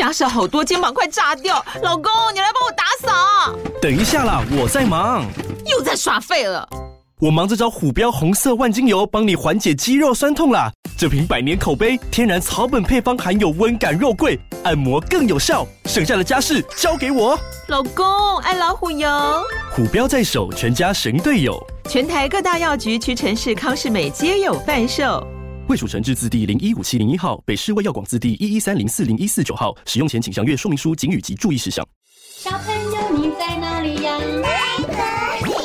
家事好多，肩膀快炸掉。老公，你来帮我打扫。 等一下啦，我在忙。 又在耍废了。 我忙着找虎标红色万金油，帮你缓解肌肉酸痛啦。这瓶100年口碑，天然草本配方，含有温感肉桂，按摩更有效。剩下的家事交给我。 老公，爱老虎油。 虎标在手，全家神队友。 全台各大药局、屈臣氏、康是美皆有贩售。 卫署成字字第015701号，北市卫药广字第113040149号。使用前请详阅说明书、警语及注意事项。 小朋友，你在哪里呀？在这里。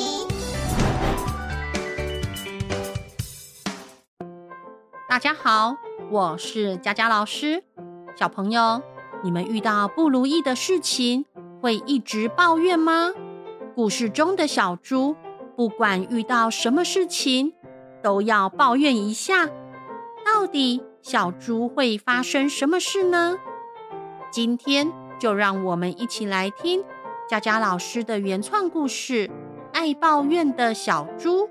大家好，我是佳佳老师。小朋友，你们遇到不如意的事情，会一直抱怨吗？故事中的小猪，不管遇到什么事情，都要抱怨一下。到底小猪会发生什么事呢？今天就让我们一起来听佳佳老师的原创故事《爱抱怨的小猪》。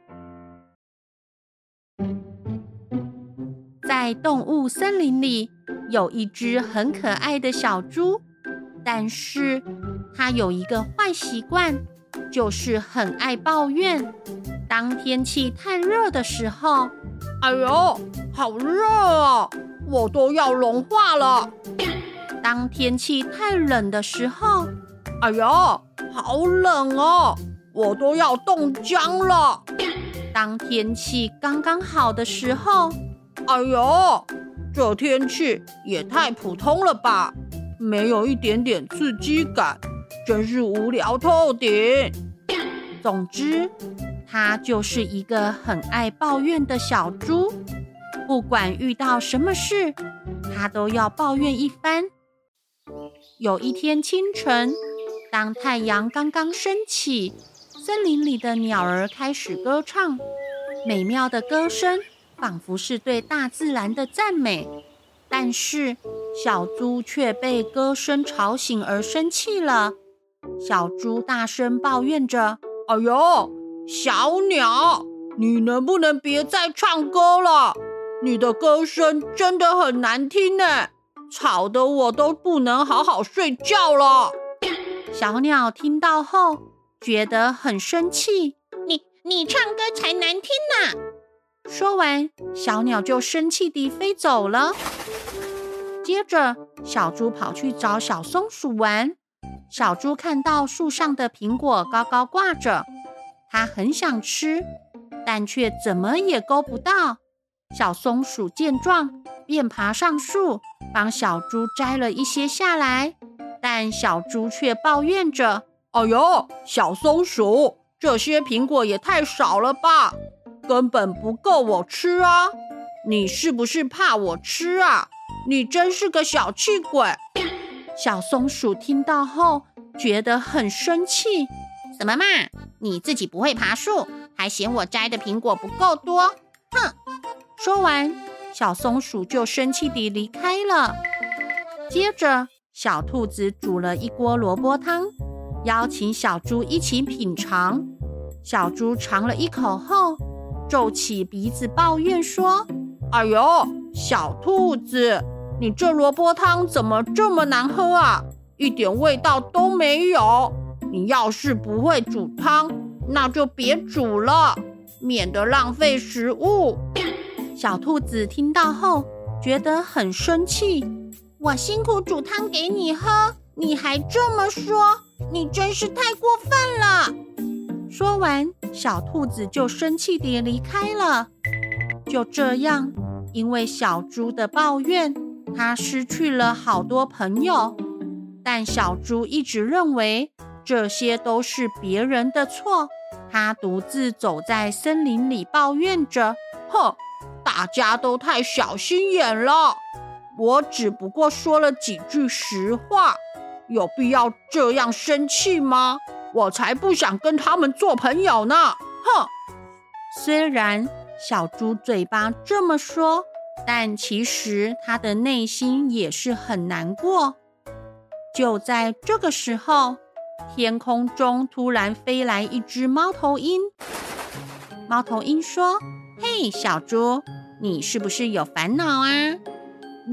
在动物森林里，有一只很可爱的小猪，但是它有一个坏习惯，就是很爱抱怨。当天气太热的时候，哎呦，好热啊，我都要融化了。当天气太冷的时候，哎呦，好冷哦，我都要冻僵了。当天气刚刚好的时候，哎呦，这天气也太普通了吧，没有一点点刺激感，真是无聊透顶。总之，它就是一个很爱抱怨的小猪，不管遇到什么事，它都要抱怨一番。有一天清晨，当太阳刚刚升起，森林里的鸟儿开始歌唱，美妙的歌声仿佛是对大自然的赞美。但是小猪却被歌声吵醒而生气了。小猪大声抱怨着：哎呦，小鸟，你能不能别再唱歌了？你的歌声真的很难听呢，吵得我都不能好好睡觉了。小鸟听到后觉得很生气，你唱歌才难听呢。说完，小鸟就生气地飞走了。接着，小猪跑去找小松鼠玩。小猪看到树上的苹果高高挂着，它很想吃，但却怎么也勾不到。小松鼠见状，便爬上树，帮小猪摘了一些下来。但小猪却抱怨着：哎呦，小松鼠，这些苹果也太少了吧，根本不够我吃啊！你是不是怕我吃啊？你真是个小气鬼！小松鼠听到后觉得很生气，什么嘛，你自己不会爬树，还嫌我摘的苹果不够多，哼！说完，小松鼠就生气地离开了。接着，小兔子煮了一锅萝卜汤，邀请小猪一起品尝。小猪尝了一口后，皱起鼻子抱怨说：哎呦，小兔子，你这萝卜汤怎么这么难喝啊，一点味道都没有。你要是不会煮汤，那就别煮了，免得浪费食物。小兔子听到后觉得很生气，我辛苦煮汤给你喝，你还这么说，你真是太过分了。说完，小兔子就生气地离开了。就这样，因为小猪的抱怨，它失去了好多朋友。但小猪一直认为这些都是别人的错，它独自走在森林里抱怨着：哼，大家都太小心眼了，我只不过说了几句实话，有必要这样生气吗？我才不想跟他们做朋友呢，哼！虽然小猪嘴巴这么说，但其实他的内心也是很难过。就在这个时候，天空中突然飞来一只猫头鹰。猫头鹰说：嘿，小猪，你是不是有烦恼啊？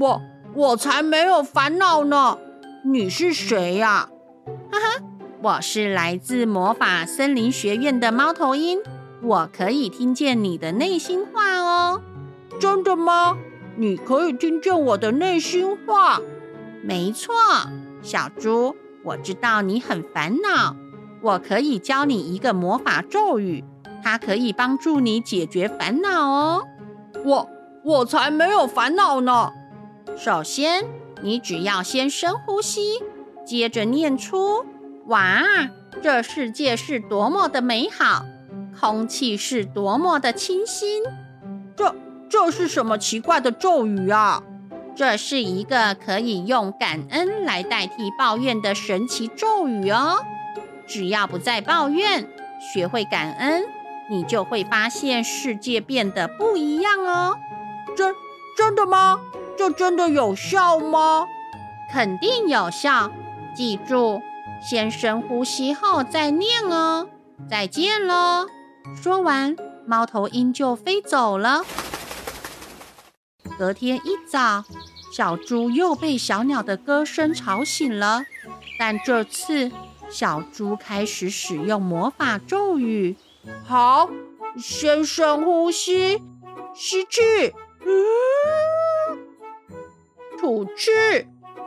我才没有烦恼呢。你是谁呀？ 哈哈，我是来自魔法森林学院的猫头鹰，我可以听见你的内心话哦。 真的吗？你可以听见我的内心话？ 没错，小猪，我知道你很烦恼，我可以教你一个魔法咒语，它可以帮助你解决烦恼哦。 我才没有烦恼呢。 首先，你只要先深呼吸，接着念出：哇，这世界是多么的美好，空气是多么的清新。 这是什么奇怪的咒语啊？ 这是一个可以用感恩来代替抱怨的神奇咒语哦。只要不再抱怨，学会感恩，你就会发现世界变得不一样哦。 真的吗？这真的有效吗？ 肯定有效，记住，先深呼吸后再念哦。再见咯。说完，猫头鹰就飞走了。隔天一早，小猪又被小鸟的歌声吵醒了，但这次小猪开始使用魔法咒语。 好，先深呼吸，吸气，吐气，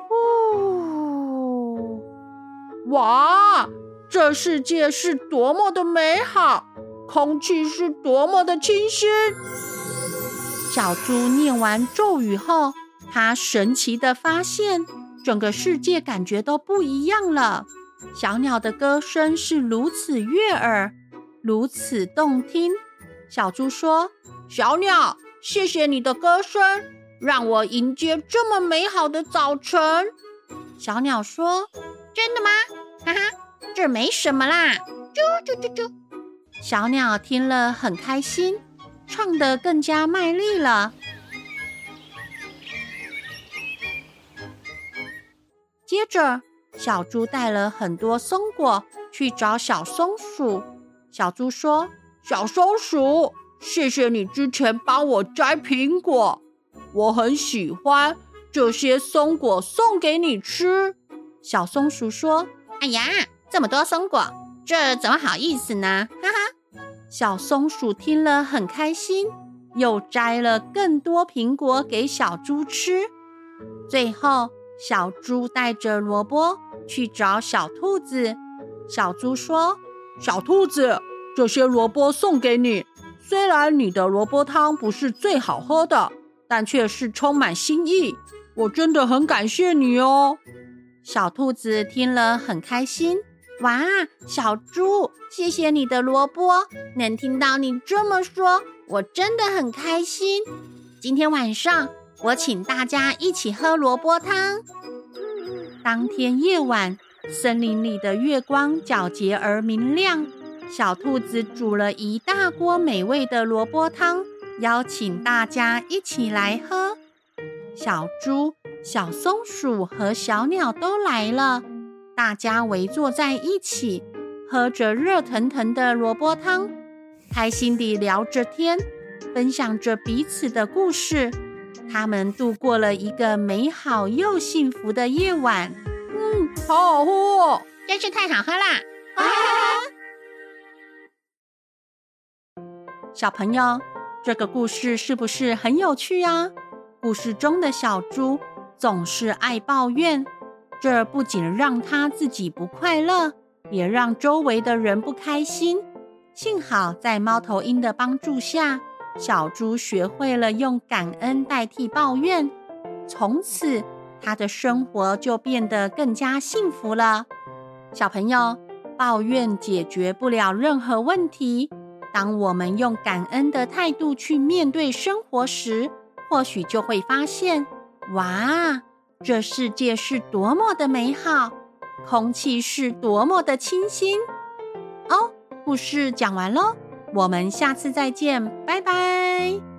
哇，这世界是多么的美好，空气是多么的清新。 小猪念完咒语后，他神奇地发现整个世界感觉都不一样了。小鸟的歌声是如此悦耳，如此动听。小猪说： 小鸟，谢谢你的歌声，让我迎接这么美好的早晨。 小鸟说：真的吗？哈哈，这没什么啦。啾啾啾啾。小鸟听了很开心，唱得更加卖力了。接着，小猪带了很多松果去找小松鼠。小猪说： 小松鼠，谢谢你之前帮我摘苹果，我很喜欢这些松果，送给你吃。 小松鼠说：哎呀，这么多松果，这怎么好意思呢？哈哈。小松鼠听了很开心，又摘了更多苹果给小猪吃。最后，小猪带着萝卜去找小兔子。小猪说： 小兔子，这些萝卜送给你，虽然你的萝卜汤不是最好喝的，但却是充满心意，我真的很感谢你哦。 小兔子听了很开心，哇，小猪，谢谢你的萝卜，能听到你这么说，我真的很开心。今天晚上我请大家一起喝萝卜汤。当天夜晚，森林里的月光皎洁而明亮，小兔子煮了一大锅美味的萝卜汤，邀请大家一起来喝。小猪、小松鼠和小鸟都来了，大家围坐在一起，喝着热腾腾的萝卜汤，开心地聊着天，分享着彼此的故事。他们度过了一个美好又幸福的夜晚。 好好喝哦， 真是太好喝啦！小朋友，这个故事是不是很有趣啊？故事中的小猪总是爱抱怨，这不仅让他自己不快乐，也让周围的人不开心。幸好在猫头鹰的帮助下，小猪学会了用感恩代替抱怨，从此他的生活就变得更加幸福了。小朋友，抱怨解决不了任何问题，当我们用感恩的态度去面对生活时，或许就会发现，哇，这世界是多么的美好，空气是多么的清新。故事讲完咯，我们下次再见，拜拜。